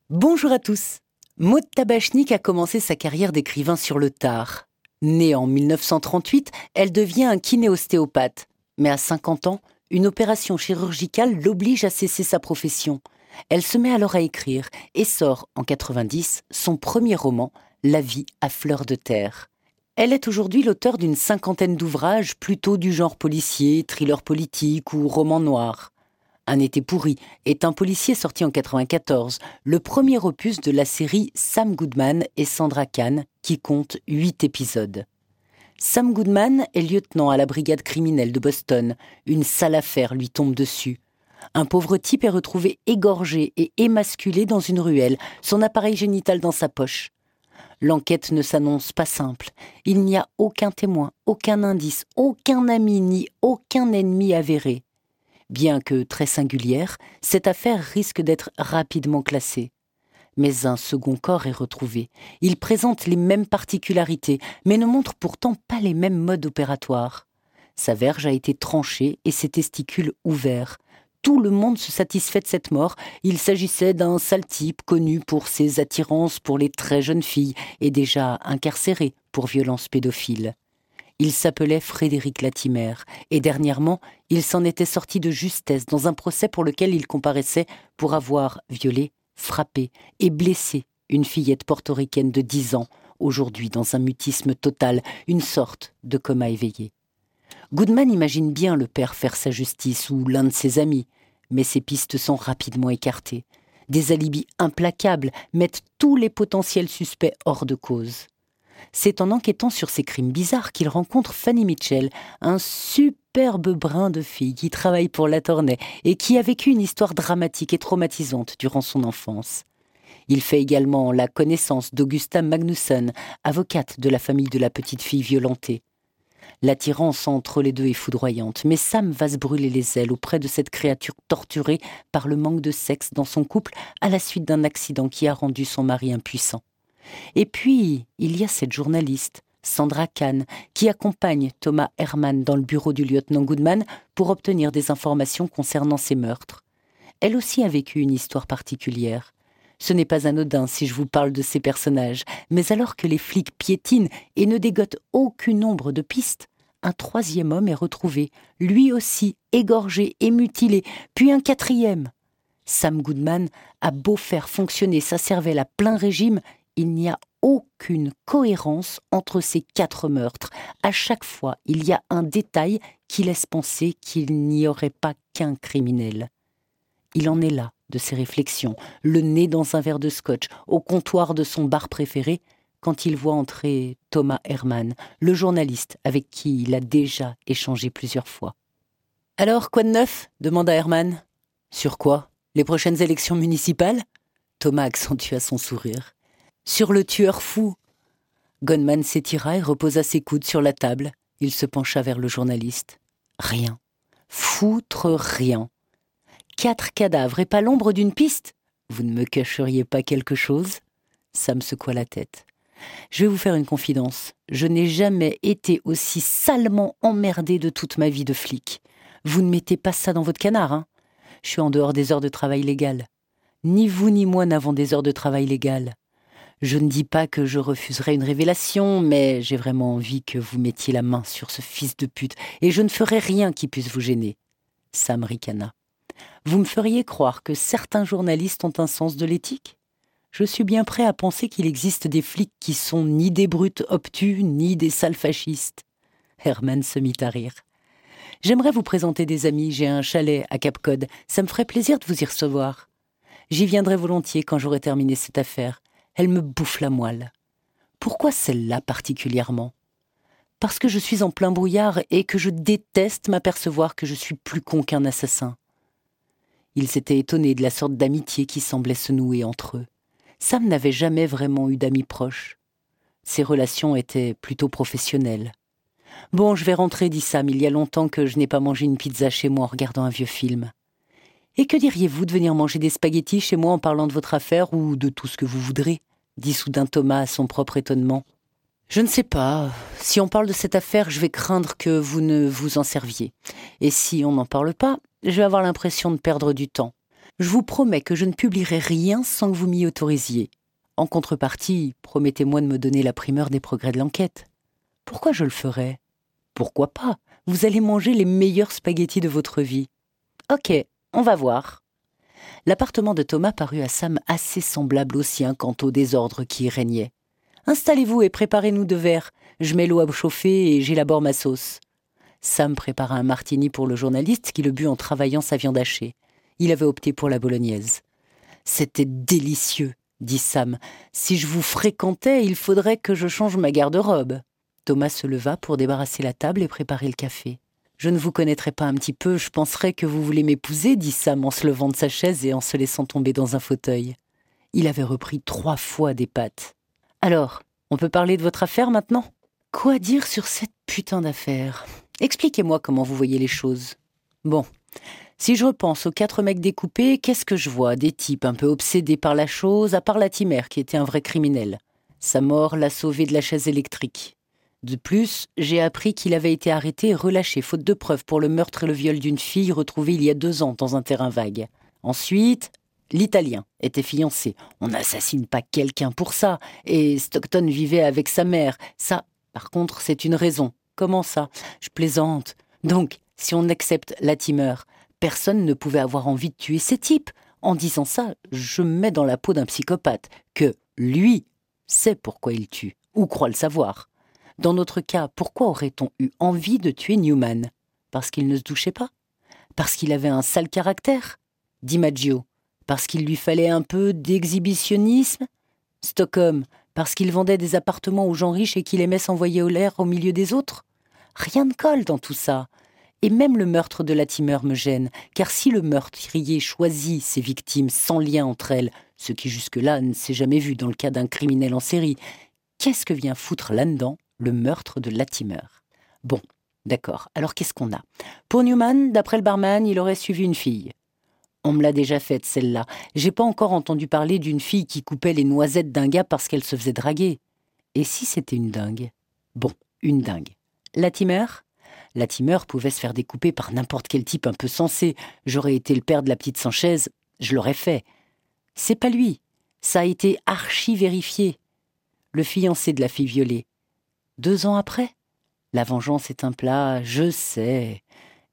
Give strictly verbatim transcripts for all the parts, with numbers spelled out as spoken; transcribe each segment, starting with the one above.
Bonjour à tous. Maud Tabachnik a commencé sa carrière d'écrivain sur le tard. Née en mille neuf cent trente-huit, elle devient un kiné-ostéopathe. Mais à cinquante ans, une opération chirurgicale l'oblige à cesser sa profession. Elle se met alors à écrire et sort en quatre-vingt-dix son premier roman, La vie à fleur de terre. Elle est aujourd'hui l'auteure d'une cinquantaine d'ouvrages plutôt du genre policier, thriller politique ou roman noir. Un été pourri est un policier sorti en quatre-vingt-quatorze, le premier opus de la série Sam Goodman et Sandra Kahn, qui compte huit épisodes. Sam Goodman est lieutenant à la brigade criminelle de Boston. Une sale affaire lui tombe dessus. Un pauvre type est retrouvé égorgé et émasculé dans une ruelle, son appareil génital dans sa poche. L'enquête ne s'annonce pas simple. Il n'y a aucun témoin, aucun indice, aucun ami ni aucun ennemi avéré. Bien que très singulière, cette affaire risque d'être rapidement classée. Mais un second corps est retrouvé. Il présente les mêmes particularités, mais ne montre pourtant pas les mêmes modes opératoires. Sa verge a été tranchée et ses testicules ouverts. Tout le monde se satisfait de cette mort. Il s'agissait d'un sale type connu pour ses attirances pour les très jeunes filles et déjà incarcéré pour violences pédophiles. Il s'appelait Frédéric Latimer et dernièrement, il s'en était sorti de justesse dans un procès pour lequel il comparaissait pour avoir violé, frappé et blessé une fillette portoricaine de dix ans, aujourd'hui dans un mutisme total, une sorte de coma éveillé. Goodman imagine bien le père faire sa justice ou l'un de ses amis, mais ses pistes sont rapidement écartées. Des alibis implacables mettent tous les potentiels suspects hors de cause. C'est en enquêtant sur ces crimes bizarres qu'il rencontre Fanny Mitchell, un superbe brin de fille qui travaille pour Latourney et qui a vécu une histoire dramatique et traumatisante durant son enfance. Il fait également la connaissance d'Augusta Magnusson, avocate de la famille de la petite fille violentée. L'attirance entre les deux est foudroyante, mais Sam va se brûler les ailes auprès de cette créature torturée par le manque de sexe dans son couple à la suite d'un accident qui a rendu son mari impuissant. Et puis, il y a cette journaliste, Sandra Kahn, qui accompagne Thomas Herman dans le bureau du lieutenant Goodman pour obtenir des informations concernant ces meurtres. Elle aussi a vécu une histoire particulière. Ce n'est pas anodin si je vous parle de ces personnages, mais alors que les flics piétinent et ne dégotent aucune ombre de piste, un troisième homme est retrouvé, lui aussi égorgé et mutilé, puis un quatrième. Sam Goodman a beau faire fonctionner sa cervelle à plein régime, il n'y a aucune cohérence entre ces quatre meurtres. À chaque fois, il y a un détail qui laisse penser qu'il n'y aurait pas qu'un criminel. Il en est là de ses réflexions, le nez dans un verre de scotch, au comptoir de son bar préféré, quand il voit entrer Thomas Herman, le journaliste avec qui il a déjà échangé plusieurs fois. « Alors, quoi de neuf ?» demanda Herman. « Sur quoi ? Les prochaines élections municipales ?» Thomas accentua son sourire. « Sur le tueur fou !» Goodman s'étira et reposa ses coudes sur la table. Il se pencha vers le journaliste. « Rien. Foutre rien. Quatre cadavres et pas l'ombre d'une piste ? Vous ne me cacheriez pas quelque chose ?» Sam secoua la tête. « Je vais vous faire une confidence. Je n'ai jamais été aussi salement emmerdé de toute ma vie de flic. Vous ne mettez pas ça dans votre canard, hein ? Je suis en dehors des heures de travail légales. Ni vous ni moi n'avons des heures de travail légales. Je ne dis pas que je refuserai une révélation, mais j'ai vraiment envie que vous mettiez la main sur ce fils de pute, et je ne ferai rien qui puisse vous gêner. » Sam ricana. « Vous me feriez croire que certains journalistes ont un sens de l'éthique ? Je suis bien prêt à penser qu'il existe des flics qui sont ni des brutes obtus, ni des sales fascistes. » Herman se mit à rire. « J'aimerais vous présenter des amis, j'ai un chalet à Cap Cod, ça me ferait plaisir de vous y recevoir. J'y viendrai volontiers quand j'aurai terminé cette affaire. Elle me bouffe la moelle. Pourquoi celle-là particulièrement ? Parce que je suis en plein brouillard et que je déteste m'apercevoir que je suis plus con qu'un assassin. » Ils s'étaient étonnés de la sorte d'amitié qui semblait se nouer entre eux. Sam n'avait jamais vraiment eu d'amis proches. Ses relations étaient plutôt professionnelles. « Bon, je vais rentrer, dit Sam, il y a longtemps que je n'ai pas mangé une pizza chez moi en regardant un vieux film. » « Et que diriez-vous de venir manger des spaghettis chez moi en parlant de votre affaire ou de tout ce que vous voudrez ?» dit soudain Thomas à son propre étonnement. « Je ne sais pas. Si on parle de cette affaire, je vais craindre que vous ne vous en serviez. Et si on n'en parle pas, je vais avoir l'impression de perdre du temps. Je vous promets que je ne publierai rien sans que vous m'y autorisiez. En contrepartie, promettez-moi de me donner la primeur des progrès de l'enquête. Pourquoi je le ferais ? Pourquoi pas ? Vous allez manger les meilleurs spaghettis de votre vie. Ok, on va voir. L'appartement de Thomas parut à Sam assez semblable au sien quant au désordre qui y régnait. Installez-vous et préparez-nous deux verres. Je mets l'eau à chauffer et j'élabore ma sauce. Sam prépara un martini pour le journaliste qui le but en travaillant sa viande hachée. Il avait opté pour la bolognaise. « C'était délicieux, dit Sam. Si je vous fréquentais, il faudrait que je change ma garde-robe. » Thomas se leva pour débarrasser la table et préparer le café. « Je ne vous connaîtrais pas un petit peu, je penserais que vous voulez m'épouser, dit Sam en se levant de sa chaise et en se laissant tomber dans un fauteuil. Il avait repris trois fois des pâtes. « Alors, on peut parler de votre affaire maintenant ? » Quoi dire sur cette putain d'affaire ? Expliquez-moi comment vous voyez les choses. Bon, si je repense aux quatre mecs découpés, qu'est-ce que je vois ? Des types un peu obsédés par la chose, à part Latimer qui était un vrai criminel. Sa mort l'a sauvé de la chaise électrique. De plus, j'ai appris qu'il avait été arrêté et relâché faute de preuves pour le meurtre et le viol d'une fille retrouvée il y a deux ans dans un terrain vague. Ensuite, l'Italien était fiancé. On n'assassine pas quelqu'un pour ça. Et Stockton vivait avec sa mère. Ça, par contre, c'est une raison. Comment ça ? Je plaisante. Donc, si on accepte Latimer, personne ne pouvait avoir envie de tuer ces types. En disant ça, je me mets dans la peau d'un psychopathe, que lui sait pourquoi il tue, ou croit le savoir. Dans notre cas, pourquoi aurait-on eu envie de tuer Newman ? Parce qu'il ne se douchait pas ? Parce qu'il avait un sale caractère ? DiMaggio, parce qu'il lui fallait un peu d'exhibitionnisme ? Stockholm, parce qu'il vendait des appartements aux gens riches et qu'il aimait s'envoyer au l'air au milieu des autres ? Rien ne colle dans tout ça. Et même le meurtre de Latimer me gêne, car si le meurtrier choisit ses victimes sans lien entre elles, ce qui jusque-là ne s'est jamais vu dans le cas d'un criminel en série, qu'est-ce que vient foutre là-dedans le meurtre de Latimer ? Bon, d'accord, alors qu'est-ce qu'on a ? Pour Newman, d'après le barman, il aurait suivi une fille. On me l'a déjà faite, celle-là. J'ai pas encore entendu parler d'une fille qui coupait les noisettes d'un gars parce qu'elle se faisait draguer. Et si c'était une dingue ? Bon, une dingue. Latimer ? Latimer pouvait se faire découper par n'importe quel type un peu sensé. J'aurais été le père de la petite Sanchez, je l'aurais fait. C'est pas lui. Ça a été archi-vérifié. Le fiancé de la fille violée. Deux ans après ? La vengeance est un plat, je sais. DiMaggio ?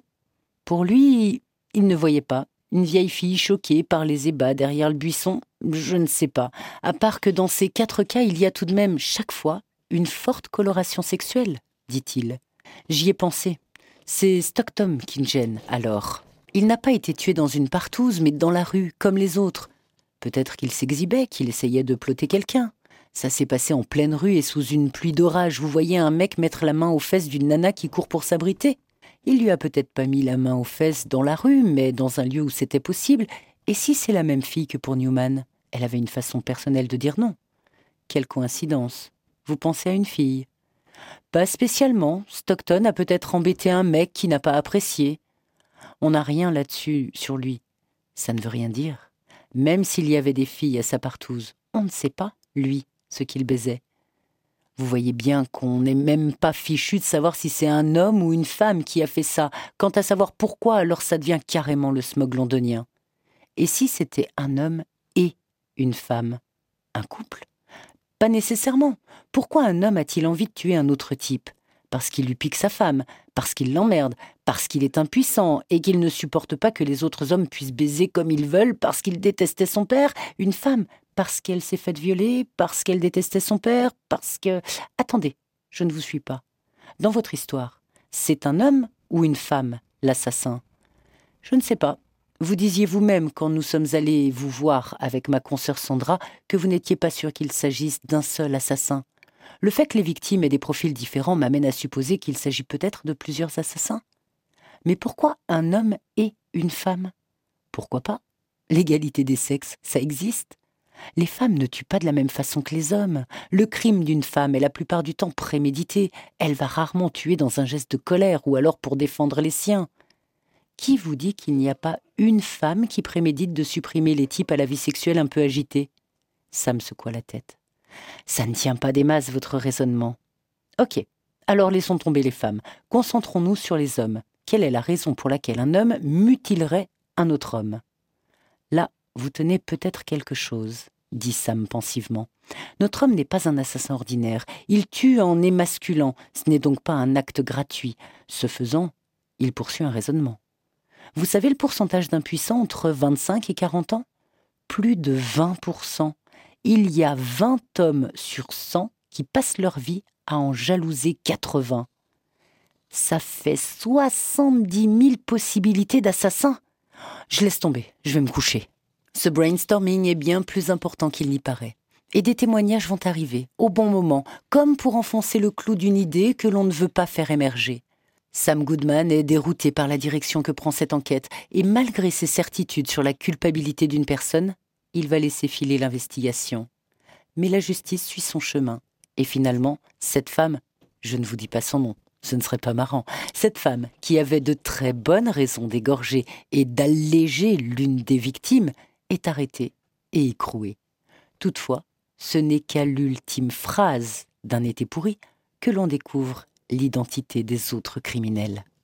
Pour lui, il ne voyait pas. Une vieille fille choquée par les ébats derrière le buisson, je ne sais pas. À part que dans ces quatre cas, il y a tout de même, chaque fois, une forte coloration sexuelle, dit-il. J'y ai pensé. C'est Stockton qui me gêne, alors. Il n'a pas été tué dans une partouze, mais dans la rue, comme les autres. Peut-être qu'il s'exhibait, qu'il essayait de plotter quelqu'un. Ça s'est passé en pleine rue et sous une pluie d'orage. Vous voyez un mec mettre la main aux fesses d'une nana qui court pour s'abriter. Il lui a peut-être pas mis la main aux fesses dans la rue, mais dans un lieu où c'était possible. Et si c'est la même fille que pour Newman ? Elle avait une façon personnelle de dire non. Quelle coïncidence. Vous pensez à une fille ? Pas spécialement. Stockton a peut-être embêté un mec qui n'a pas apprécié. On n'a rien là-dessus sur lui. Ça ne veut rien dire. Même s'il y avait des filles à sa partouze, on ne sait pas, lui, ce qu'il baisait. Vous voyez bien qu'on n'est même pas fichu de savoir si c'est un homme ou une femme qui a fait ça. Quant à savoir pourquoi, alors ça devient carrément le smog londonien. Et si c'était un homme et une femme ? Un couple ? Pas nécessairement. Pourquoi un homme a-t-il envie de tuer un autre type ? Parce qu'il lui pique sa femme, parce qu'il l'emmerde, parce qu'il est impuissant et qu'il ne supporte pas que les autres hommes puissent baiser comme ils veulent, parce qu'il détestait son père. Une femme, parce qu'elle s'est faite violer, parce qu'elle détestait son père, parce que... Attendez, je ne vous suis pas. Dans votre histoire, c'est un homme ou une femme, l'assassin ? Je ne sais pas. Vous disiez vous-même, quand nous sommes allés vous voir avec ma consoeur Sandra, que vous n'étiez pas sûr qu'il s'agisse d'un seul assassin. Le fait que les victimes aient des profils différents m'amène à supposer qu'il s'agit peut-être de plusieurs assassins. Mais pourquoi un homme et une femme ? Pourquoi pas ? L'égalité des sexes, ça existe. Les femmes ne tuent pas de la même façon que les hommes. Le crime d'une femme est la plupart du temps prémédité. Elle va rarement tuer dans un geste de colère ou alors pour défendre les siens. Qui vous dit qu'il n'y a pas une femme qui prémédite de supprimer les types à la vie sexuelle un peu agités ? Sam secoua la tête. Ça ne tient pas des masses, votre raisonnement. Ok, alors laissons tomber les femmes. Concentrons-nous sur les hommes. Quelle est la raison pour laquelle un homme mutilerait un autre homme ? Vous tenez peut-être quelque chose, dit Sam pensivement. Notre homme n'est pas un assassin ordinaire. Il tue en émasculant. Ce n'est donc pas un acte gratuit. Ce faisant, il poursuit un raisonnement. Vous savez le pourcentage d'impuissants entre vingt-cinq et quarante ans ? Plus de vingt pour cent. Il y a vingt hommes sur cent qui passent leur vie à en jalouser quatre-vingts. Ça fait soixante-dix mille possibilités d'assassins. Je laisse tomber, je vais me coucher. Ce brainstorming est bien plus important qu'il n'y paraît. Et des témoignages vont arriver, au bon moment, comme pour enfoncer le clou d'une idée que l'on ne veut pas faire émerger. Sam Goodman est dérouté par la direction que prend cette enquête, et malgré ses certitudes sur la culpabilité d'une personne, il va laisser filer l'investigation. Mais la justice suit son chemin. Et finalement, cette femme, je ne vous dis pas son nom, ce ne serait pas marrant, cette femme qui avait de très bonnes raisons d'égorger et d'alléger l'une des victimes, est arrêtée et écrouée. Toutefois, ce n'est qu'à l'ultime phrase d'un été pourri que l'on découvre l'identité des autres criminels.